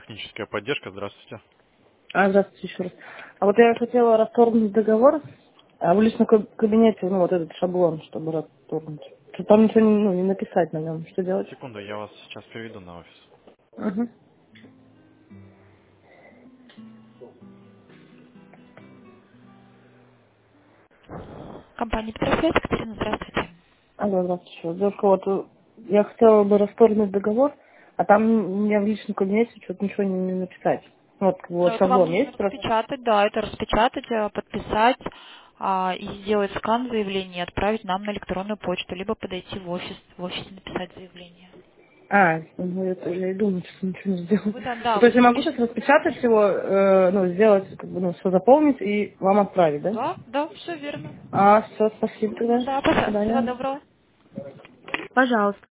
Техническая поддержка, здравствуйте. Здравствуйте еще раз. А вот я хотела расторгнуть договор, а в личном кабинете, ну, вот этот шаблон, чтобы расторгнуть. Что там ничего не написать на нем. Что делать? Секунду, я вас сейчас приведу на офис. Угу. Компания Петросвет, Екатерина, здравствуйте. Алло, здравствуйте еще раз. Девушка, вот я хотела бы расторгнуть договор, а там у меня в личном кабинете что-то ничего не написать. Вот, как бы вот Это вам шаблон нужно есть просто. распечатать, да, это распечатать, подписать и сделать скан заявления и отправить нам на электронную почту, либо подойти в офис написать заявление. Ну, это я и думаю, что ничего не сделаю. Вы, да, Ну, да, то вы есть я могу говорите, сейчас распечатать его, ну, сделать, как бы, ну, все заполнить и вам отправить, да? да, да, все верно. Все, спасибо тогда. Да, До пожалуйста, всего свидания. доброго. Пожалуйста.